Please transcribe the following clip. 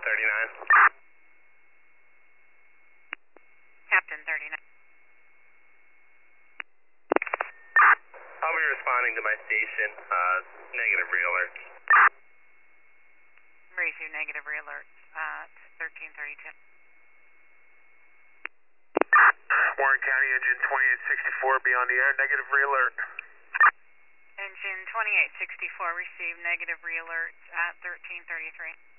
39. Captain 39. I'll be responding to my station. Negative re-alert. Receive negative re-alerts at 1332. Warren County, engine 2864, be on the air, negative re-alert. Engine 2864, receive negative re-alerts at 1333.